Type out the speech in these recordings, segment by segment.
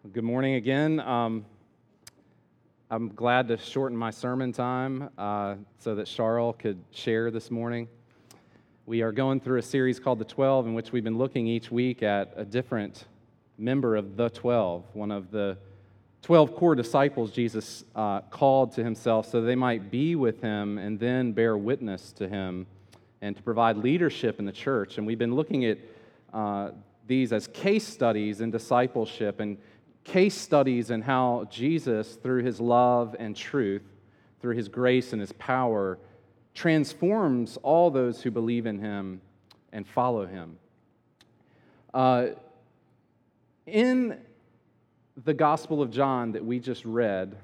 Good morning again. I'm glad to shorten my sermon time so that Charles could share this morning. We are going through a series called The 12, in which we've been looking each week at a different member of the 12, one of the 12 core disciples Jesus called to himself so they might be with him and then bear witness to him and to provide leadership in the church. And we've been looking at these as case studies in discipleship and case studies in how Jesus, through his love and truth, through his grace and his power, transforms all those who believe in him and follow him. In the Gospel of John that we just read,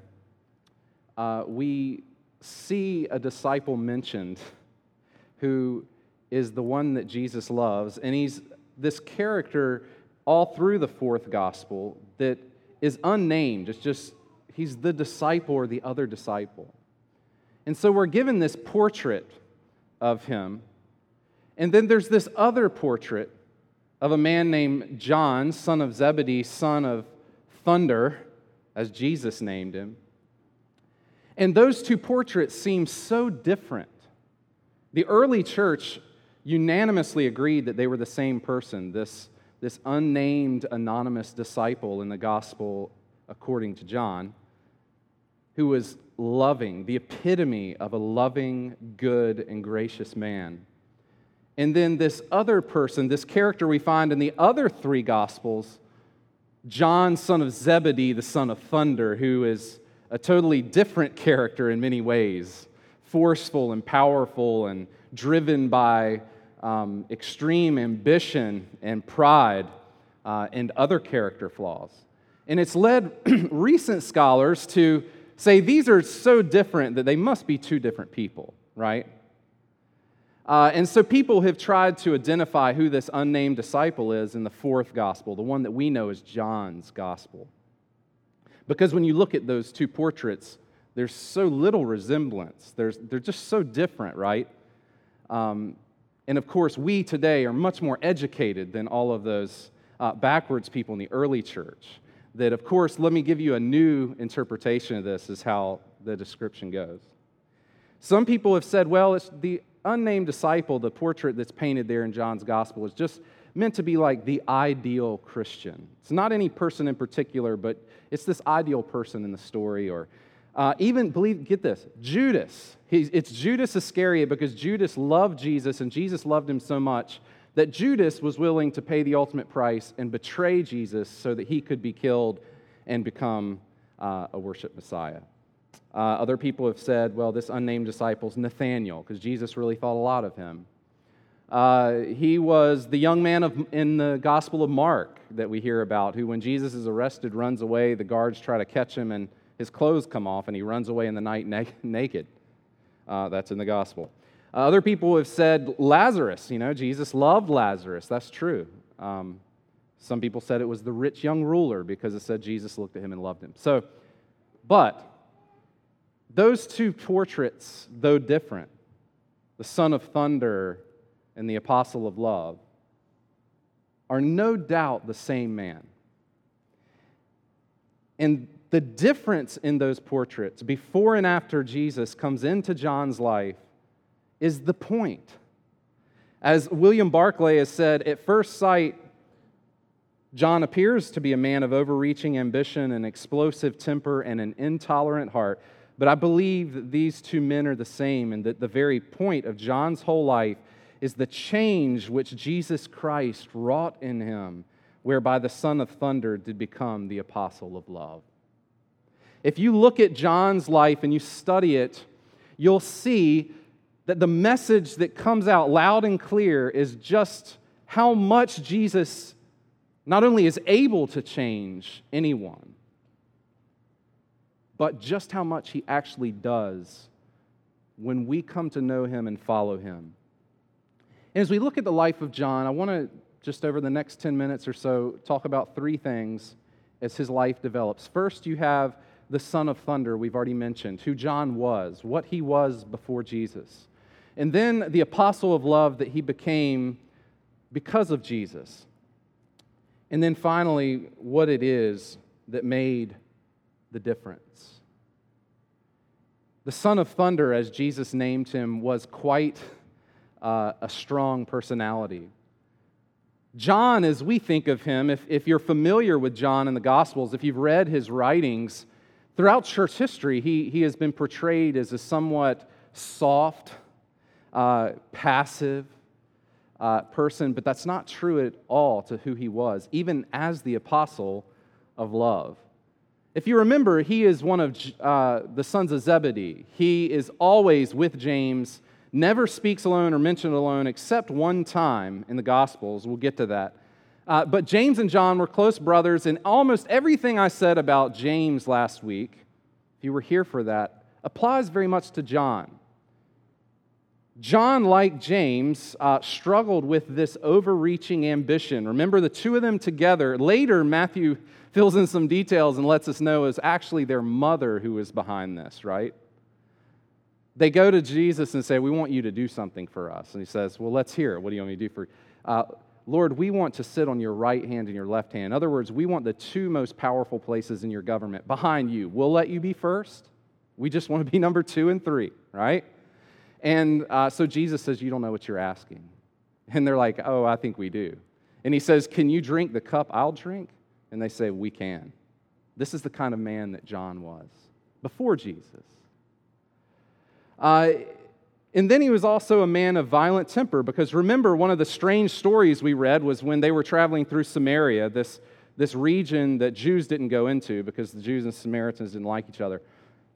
we see a disciple mentioned who is the one that Jesus loves, and he's this character all through the fourth gospel that is unnamed. It's just, he's the disciple or the other disciple. And so we're given this portrait of him. And then there's this other portrait of a man named John, son of Zebedee, son of thunder, as Jesus named him. And those two portraits seem so different. The early church unanimously agreed that they were the same person, this unnamed, anonymous disciple in the gospel according to John, who was loving, the epitome of a loving, good, and gracious man. And then this other person, this character we find in the other three gospels, John, son of Zebedee, the son of thunder, who is a totally different character in many ways, forceful and powerful and driven by extreme ambition and pride and other character flaws. And it's led recent scholars to say these are so different that they must be two different people, right? And so people have tried to identify who this unnamed disciple is in the fourth gospel, the one that we know as John's gospel. Because when you look at those two portraits, there's so little resemblance. They're just so different, right? And of course, we today are much more educated than all of those backwards people in the early church. That, of course, let me give you a new interpretation of this, is how the description goes. Some people have said, well, it's the unnamed disciple, the portrait that's painted there in John's gospel, is just meant to be like the ideal Christian. It's not any person in particular, but it's this ideal person in the story, or get this, Judas. It's Judas Iscariot because Judas loved Jesus and Jesus loved him so much that Judas was willing to pay the ultimate price and betray Jesus so that he could be killed and become a worship Messiah. Other people have said, well, this unnamed disciple's Nathaniel because Jesus really thought a lot of him. He was the young man in the Gospel of Mark that we hear about, who when Jesus is arrested runs away, the guards try to catch him and his clothes come off and he runs away in the night naked. That's in the gospel. Other people have said Lazarus. Jesus loved Lazarus. That's true. Some people said it was the rich young ruler because it said Jesus looked at him and loved him. But those two portraits, though different, the son of thunder and the apostle of love, are no doubt the same man. And the difference in those portraits, before and after Jesus comes into John's life, is the point. As William Barclay has said, at first sight, John appears to be a man of overreaching ambition, an explosive temper, and an intolerant heart. But I believe that these two men are the same, and that the very point of John's whole life is the change which Jesus Christ wrought in him, whereby the Son of Thunder did become the apostle of love. If you look at John's life and you study it, you'll see that the message that comes out loud and clear is just how much Jesus not only is able to change anyone, but just how much he actually does when we come to know him and follow him. And as we look at the life of John, I want to just over the next 10 minutes or so talk about three things as his life develops. First, you have the son of thunder we've already mentioned, who John was, what he was before Jesus. And then the apostle of love that he became because of Jesus. And then finally, what it is that made the difference. The Son of Thunder, as Jesus named him, was quite a strong personality. John, as we think of him, if you're familiar with John in the Gospels, if you've read his writings, throughout church history, he has been portrayed as a somewhat soft, passive person, but that's not true at all to who he was, even as the apostle of love. If you remember, he is one of the sons of Zebedee. He is always with James, never speaks alone or mentioned alone except one time in the Gospels. We'll get to that. But James and John were close brothers, and almost everything I said about James last week, if you were here for that, applies very much to John. John, like James, struggled with this overreaching ambition. Remember the two of them together. Later, Matthew fills in some details and lets us know it was actually their mother who was behind this, right? They go to Jesus and say, we want you to do something for us. And he says, well, let's hear it. What do you want me to do for you? Lord, we want to sit on your right hand and your left hand. In other words, we want the two most powerful places in your government behind you. We'll let you be first. We just want to be number 2 and 3, right? And so Jesus says, you don't know what you're asking. And they're like, oh, I think we do. And he says, can you drink the cup I'll drink? And they say, we can. This is the kind of man that John was before Jesus. And then he was also a man of violent temper, because remember, one of the strange stories we read was when they were traveling through Samaria, this region that Jews didn't go into because the Jews and Samaritans didn't like each other.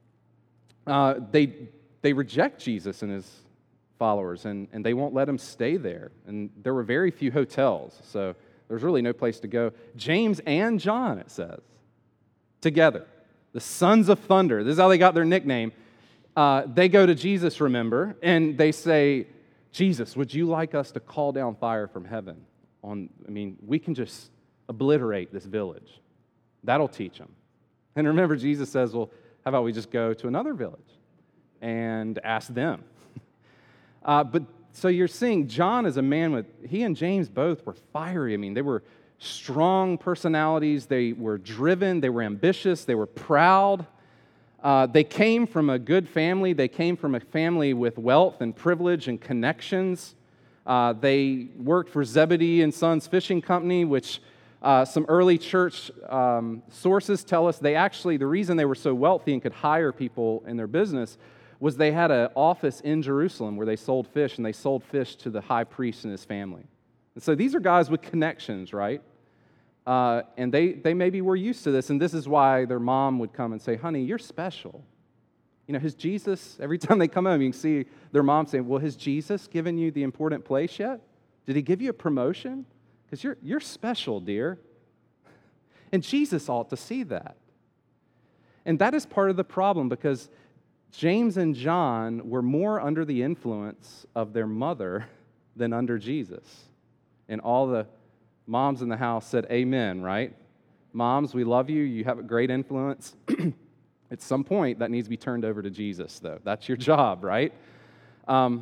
They reject Jesus and his followers, and they won't let him stay there. And there were very few hotels, so there's really no place to go. James and John, it says, together, the sons of thunder. This is how they got their nickname. They go to Jesus, remember, and they say, Jesus, would you like us to call down fire from heaven? We can just obliterate this village. That'll teach them. And remember, Jesus says, well, how about we just go to another village and ask them? But so you're seeing John is a man he and James both were fiery. They were strong personalities. They were driven. They were ambitious. They were proud. They came from a good family. They came from a family with wealth and privilege and connections. They worked for Zebedee and Sons Fishing Company, which some early church sources tell us the reason they were so wealthy and could hire people in their business was they had an office in Jerusalem where they sold fish, and they sold fish to the high priest and his family. And so these are guys with connections, right? And they maybe were used to this, and this is why their mom would come and say, honey, you're special. Has Jesus, every time they come home, you can see their mom saying, well, has Jesus given you the important place yet? Did he give you a promotion? Because you're special, dear. And Jesus ought to see that. And that is part of the problem, because James and John were more under the influence of their mother than under Jesus. And all the moms in the house said amen, right? Moms, we love you. You have a great influence. At some point, that needs to be turned over to Jesus, though. That's your job, right? And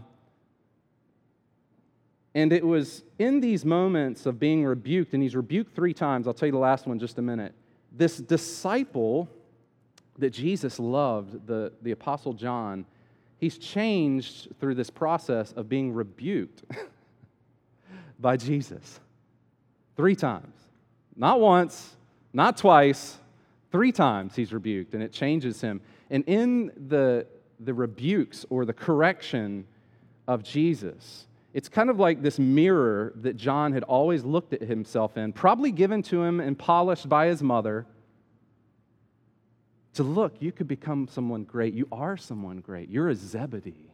it was in these moments of being rebuked, and he's rebuked 3 times. I'll tell you the last one in just a minute. This disciple that Jesus loved, the Apostle John, he's changed through this process of being rebuked by Jesus. 3 times. Not once, not twice, 3 times he's rebuked, and it changes him. And in the rebukes or the correction of Jesus, it's kind of like this mirror that John had always looked at himself in, probably given to him and polished by his mother, to look, you could become someone great. You are someone great. You're a Zebedee.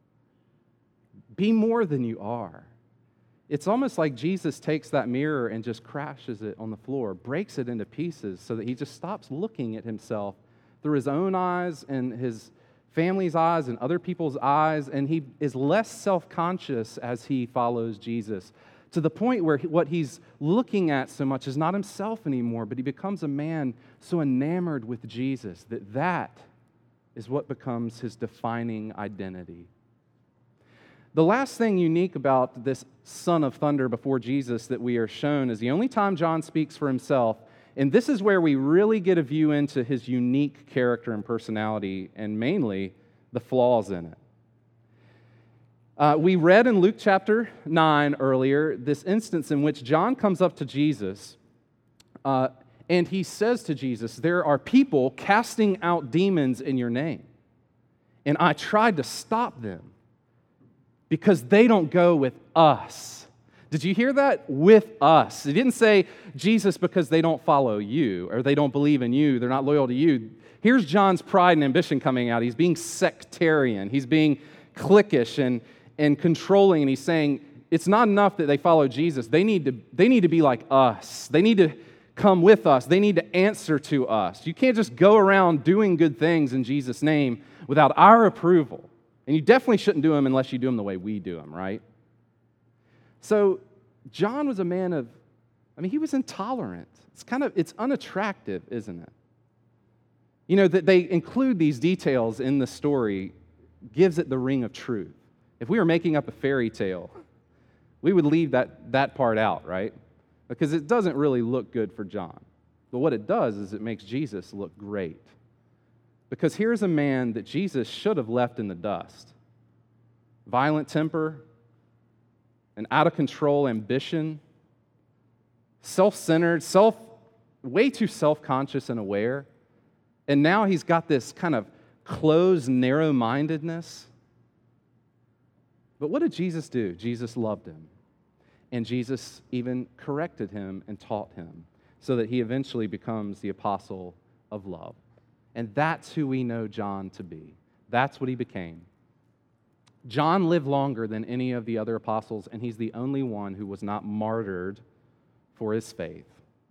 Be more than you are. It's almost like Jesus takes that mirror and just crashes it on the floor, breaks it into pieces so that he just stops looking at himself through his own eyes and his family's eyes and other people's eyes, and he is less self-conscious as he follows Jesus, to the point where what he's looking at so much is not himself anymore, but he becomes a man so enamored with Jesus that is what becomes his defining identity. The last thing unique about this Son of Thunder before Jesus that we are shown is the only time John speaks for himself And this is where we really get a view into his unique character and personality, and mainly the flaws in it. We read in Luke chapter 9 earlier this instance in which John comes up to Jesus and he says to Jesus, "There are people casting out demons in your name, and I tried to stop them because they don't go with us." Did you hear that? With us. He didn't say, Jesus, because they don't follow you or they don't believe in you, they're not loyal to you. Here's John's pride and ambition coming out. He's being sectarian. He's being cliquish and controlling, and he's saying it's not enough that they follow Jesus. They need to be like us. They need to come with us. They need to answer to us. You can't just go around doing good things in Jesus' name without our approval. And you definitely shouldn't do them unless you do them the way we do them, right? So John was a man of, he was intolerant. It's unattractive, isn't it? You know, that they include these details in the story gives it the ring of truth. If we were making up a fairy tale, we would leave that part out, right? Because it doesn't really look good for John. But what it does is it makes Jesus look great. Because here's a man that Jesus should have left in the dust. Violent temper, an out-of-control ambition, self-centered, way too self-conscious and aware. And now he's got this kind of closed, narrow-mindedness. But what did Jesus do? Jesus loved him. And Jesus even corrected him and taught him so that he eventually becomes the apostle of love. And that's who we know John to be. That's what he became. John lived longer than any of the other apostles, and he's the only one who was not martyred for his faith.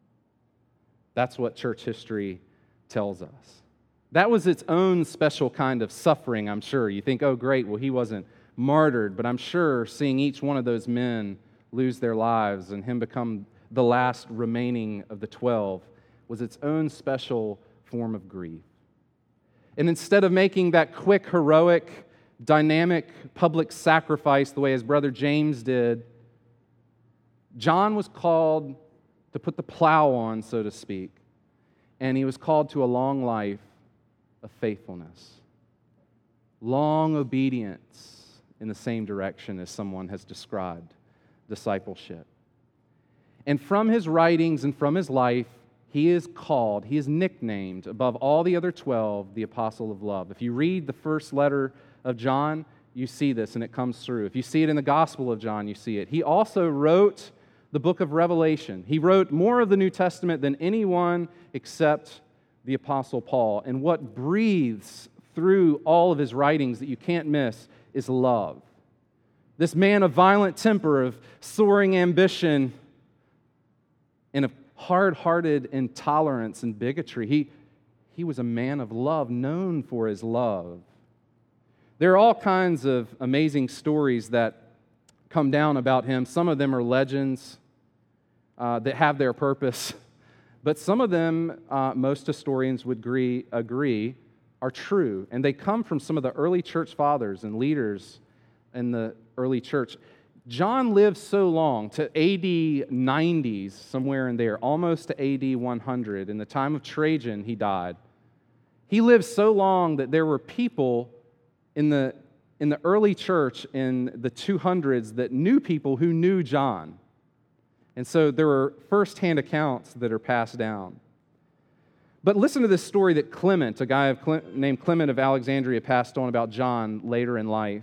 That's what church history tells us. That was its own special kind of suffering, I'm sure. You think, oh, great, well, he wasn't martyred, but I'm sure seeing each one of those men lose their lives and him become the last remaining of the 12 was its own special form of grief. And instead of making that quick, heroic, dynamic public sacrifice the way his brother James did, John was called to put the plow on, so to speak, and he was called to a long life of faithfulness, long obedience in the same direction as someone has described discipleship. And from his writings and from his life, he is nicknamed above all the other 12, the Apostle of Love. If you read the first letter of John, you see this and it comes through. If you see it in the Gospel of John, you see it. He also wrote the book of Revelation. He wrote more of the New Testament than anyone except the Apostle Paul. And what breathes through all of his writings that you can't miss is love. This man of violent temper, of soaring ambition, and of hard-hearted intolerance and bigotry, he was a man of love, known for his love. There are all kinds of amazing stories that come down about him. Some of them are legends that have their purpose, but some of them, most historians would agree, are true, and they come from some of the early church fathers and leaders in the early church. John lived so long, to AD 90s, somewhere in there, almost to AD 100. In the time of Trajan, he died. He lived so long that there were people in the early church in the 200s that knew people who knew John. And so there were first-hand accounts that are passed down. But listen to this story that Clement, a guy named Clement of Alexandria, passed on about John later in life.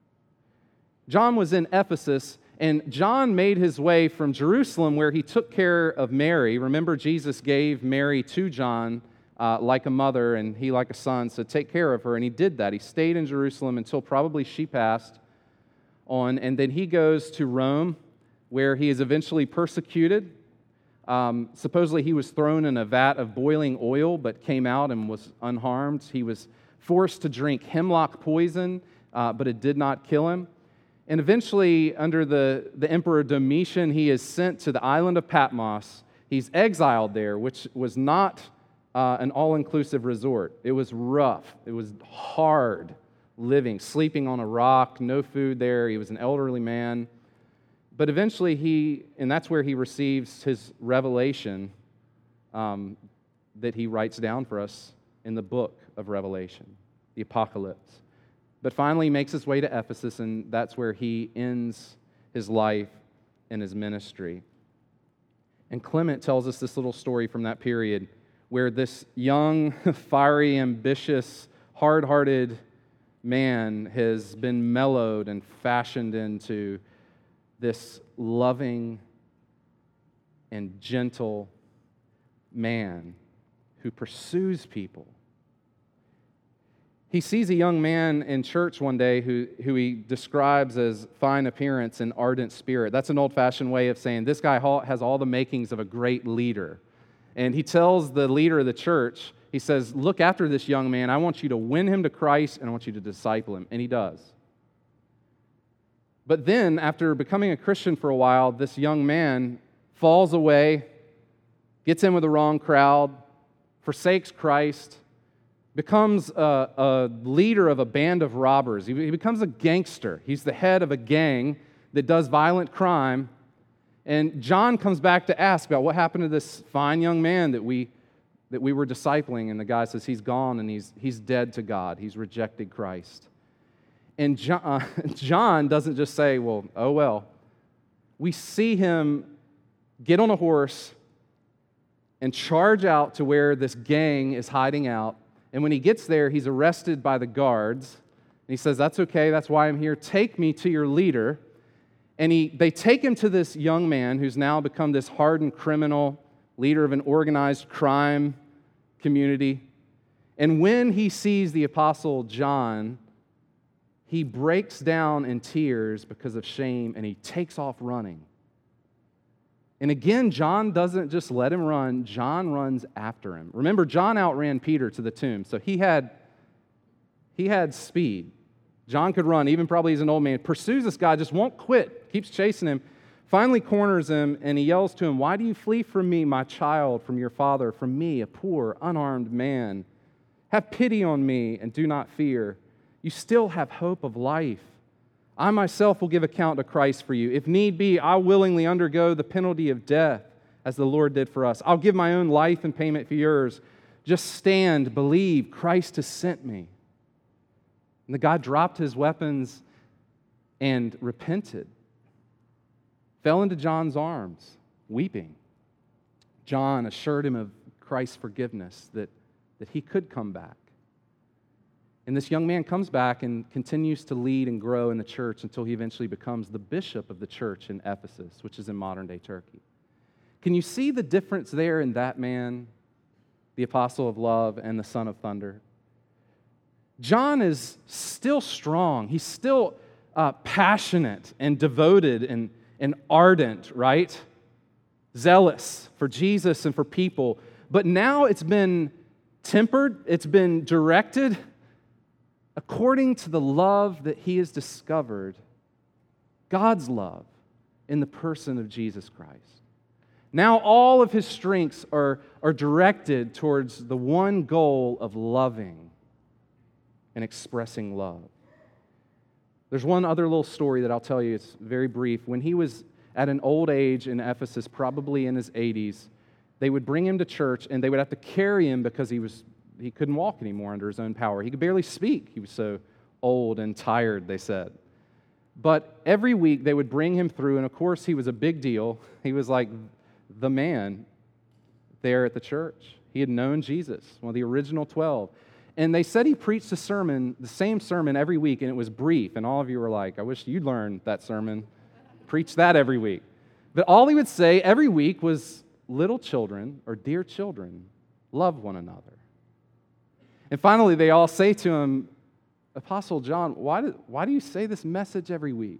John was in Ephesus, and John made his way from Jerusalem where he took care of Mary. Remember, Jesus gave Mary to John like a mother, and he like a son, so take care of her. And he did that. He stayed in Jerusalem until probably she passed on, and then he goes to Rome, where he is eventually persecuted. Supposedly he was thrown in a vat of boiling oil, but came out and was unharmed. He was forced to drink hemlock poison, but it did not kill him. And eventually, under the Emperor Domitian, he is sent to the island of Patmos. He's exiled there, which was not an all-inclusive resort. It was rough. It was hard living, sleeping on a rock, no food there. He was an elderly man. But eventually and that's where he receives his revelation that he writes down for us in the book of Revelation, the Apocalypse. But finally, he makes his way to Ephesus, and that's where he ends his life and his ministry. And Clement tells us this little story from that period where this young, fiery, ambitious, hard-hearted man has been mellowed and fashioned into this loving and gentle man who pursues people. He sees a young man in church one day who he describes as fine appearance and ardent spirit. That's an old-fashioned way of saying this guy has all the makings of a great leader. And he tells the leader of the church, he says, look after this young man. I want you to win him to Christ, and I want you to disciple him. And he does. But then, after becoming a Christian for a while, this young man falls away, gets in with the wrong crowd, forsakes Christ, becomes a leader of a band of robbers. He becomes a gangster. He's the head of a gang that does violent crime. And John comes back to ask about what happened to this fine young man that we were discipling. And the guy says he's gone and he's dead to God. He's rejected Christ. And John doesn't just say, well, oh well. We see him get on a horse and charge out to where this gang is hiding out. And when he gets there, he's arrested by the guards. And he says, that's okay, that's why I'm here. Take me to your leader. And they take him to this young man who's now become this hardened criminal, leader of an organized crime community. And when he sees the Apostle John, he breaks down in tears because of shame, and he takes off running. And again, John doesn't just let him run, John runs after him. Remember, John outran Peter to the tomb, so he had speed. John could run, even probably as an old man. Pursues this guy, just won't quit, keeps chasing him, finally corners him, and he yells to him, why do you flee from me, my child, from your father, from me, a poor, unarmed man? Have pity on me and do not fear. You still have hope of life. I myself will give account to Christ for you. If need be, I'll willingly undergo the penalty of death as the Lord did for us. I'll give my own life in payment for yours. Just stand, believe, Christ has sent me. And the guy dropped his weapons and repented. Fell into John's arms, weeping. John assured him of Christ's forgiveness, that he could come back. And this young man comes back and continues to lead and grow in the church until he eventually becomes the bishop of the church in Ephesus, which is in modern-day Turkey. Can you see the difference there in that man, the apostle of love and the son of thunder? John is still strong. He's still passionate and devoted and ardent, right? Zealous for Jesus and for people. But now it's been tempered, it's been directed according to the love that he has discovered, God's love in the person of Jesus Christ. Now all of his strengths are directed towards the one goal of loving and expressing love. There's one other little story that I'll tell you. It's very brief. When he was at an old age in Ephesus, probably in his 80s, they would bring him to church and they would have to carry him because he couldn't walk anymore under his own power. He could barely speak. He was so old and tired, they said. But every week they would bring him through, and of course he was a big deal. He was like the man there at the church. He had known Jesus, one of the original 12. And they said he preached the same sermon every week, and it was brief. And all of you were like, I wish you'd learn that sermon. Preach that every week. But all he would say every week was, little children, or dear children, love one another. And finally, they all say to him, Apostle John, why do you say this message every week?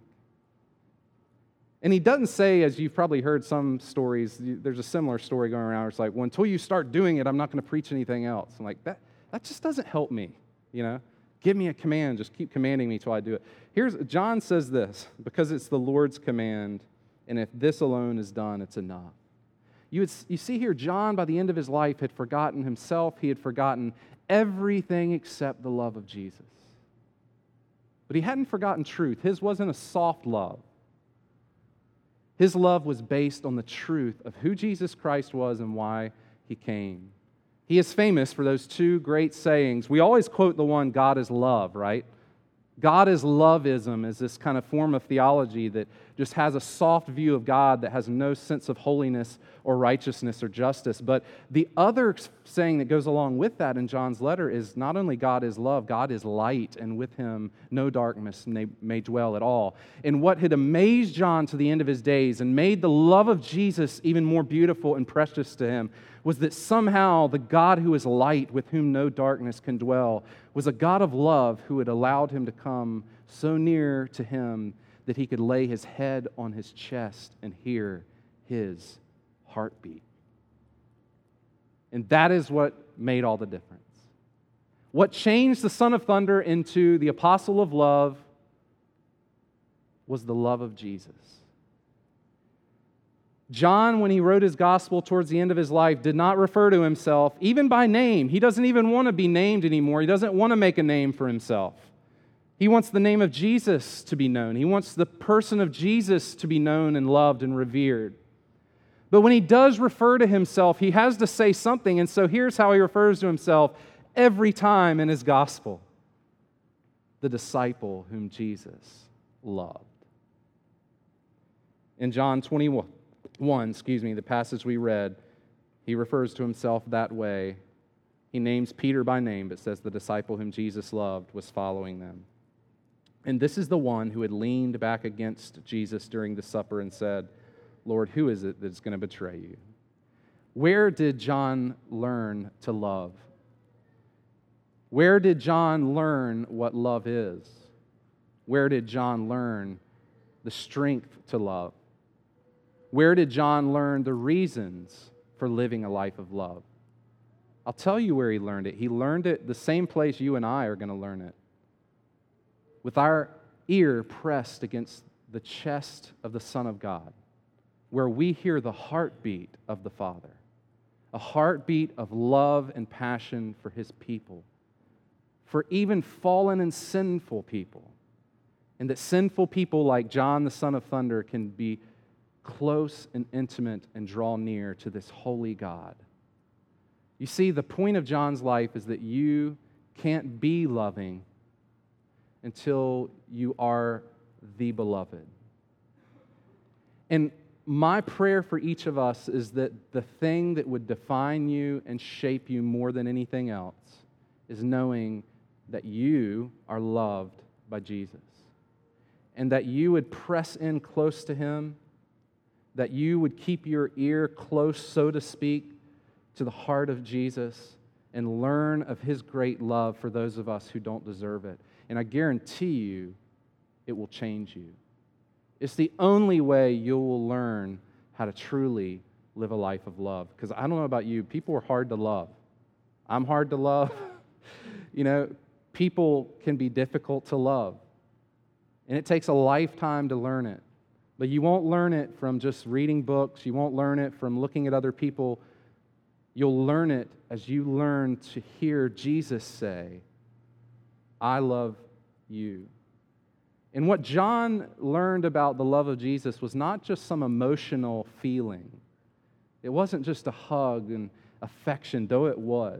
And he doesn't say, as you've probably heard some stories, there's a similar story going around where it's like, well, until you start doing it, I'm not going to preach anything else. I'm like, that just doesn't help me, you know? Give me a command, just keep commanding me till I do it. John says this, because it's the Lord's command, and if this alone is done, it's enough. You see here, John, by the end of his life, had forgotten himself. He had forgotten everything except the love of Jesus. But he hadn't forgotten truth. His wasn't a soft love. His love was based on the truth of who Jesus Christ was and why he came. He is famous for those two great sayings. We always quote the one, God is love, right? God is loveism is this kind of form of theology that just has a soft view of God that has no sense of holiness or righteousness or justice. But the other saying that goes along with that in John's letter is not only God is love, God is light, and with him no darkness may dwell at all. And what had amazed John to the end of his days and made the love of Jesus even more beautiful and precious to him was that somehow the God who is light, with whom no darkness can dwell, was a God of love who had allowed him to come so near to him that he could lay his head on his chest and hear his heartbeat. And that is what made all the difference. What changed the Son of Thunder into the apostle of love was the love of Jesus. John, when he wrote his gospel towards the end of his life, did not refer to himself, even by name. He doesn't even want to be named anymore. He doesn't want to make a name for himself. He wants the name of Jesus to be known. He wants the person of Jesus to be known and loved and revered. But when he does refer to himself, he has to say something, and so here's how he refers to himself every time in his gospel: the disciple whom Jesus loved. In John 21, the passage we read, he refers to himself that way. He names Peter by name, but says the disciple whom Jesus loved was following them. And this is the one who had leaned back against Jesus during the supper and said, Lord, who is it that's going to betray you? Where did John learn to love? Where did John learn what love is? Where did John learn the strength to love? Where did John learn the reasons for living a life of love? I'll tell you where he learned it. He learned it the same place you and I are going to learn it. With our ear pressed against the chest of the Son of God, where we hear the heartbeat of the Father, a heartbeat of love and passion for his people, for even fallen and sinful people, and that sinful people like John the Son of Thunder can be close and intimate and draw near to this holy God. You see, the point of John's life is that you can't be loving until you are the beloved. And my prayer for each of us is that the thing that would define you and shape you more than anything else is knowing that you are loved by Jesus, and that you would press in close to him, that you would keep your ear close, so to speak, to the heart of Jesus and learn of his great love for those of us who don't deserve it. And I guarantee you, it will change you. It's the only way you will learn how to truly live a life of love. Because I don't know about you, people are hard to love. I'm hard to love. People can be difficult to love. And it takes a lifetime to learn it. But you won't learn it from just reading books. You won't learn it from looking at other people. You'll learn it as you learn to hear Jesus say, I love you. And what John learned about the love of Jesus was not just some emotional feeling. It wasn't just a hug and affection, though it was.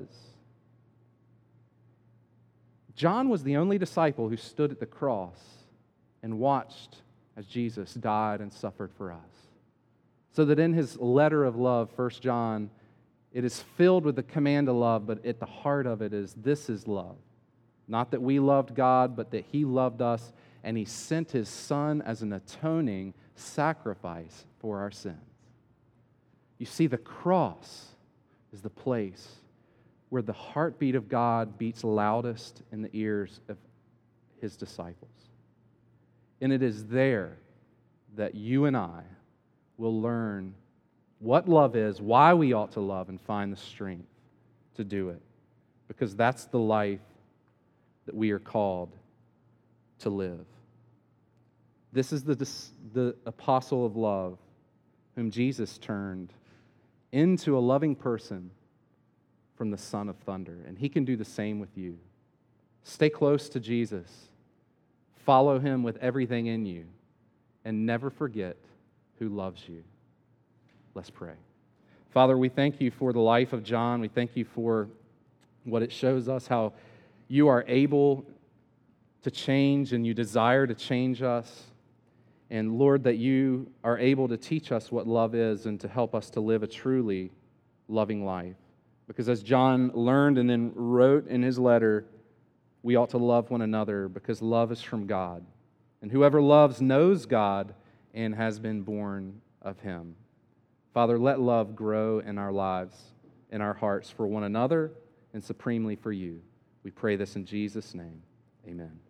John was the only disciple who stood at the cross and watched as Jesus died and suffered for us. So that in his letter of love, 1 John, it is filled with the command to love, but at the heart of it is, this is love. Not that we loved God, but that he loved us, and he sent his Son as an atoning sacrifice for our sins. You see, the cross is the place where the heartbeat of God beats loudest in the ears of his disciples. And it is there that you and I will learn what love is, why we ought to love, and find the strength to do it. Because that's the life that we are called to live. This is the apostle of love whom Jesus turned into a loving person from the Son of Thunder. And he can do the same with you. Stay close to Jesus. Follow him with everything in you, and never forget who loves you. Let's pray. Father, we thank you for the life of John. We thank you for what it shows us, how you are able to change and you desire to change us. And Lord, that you are able to teach us what love is and to help us to live a truly loving life. Because as John learned and then wrote in his letter, we ought to love one another because love is from God. And whoever loves knows God and has been born of him. Father, let love grow in our lives, in our hearts for one another, and supremely for you. We pray this in Jesus' name. Amen.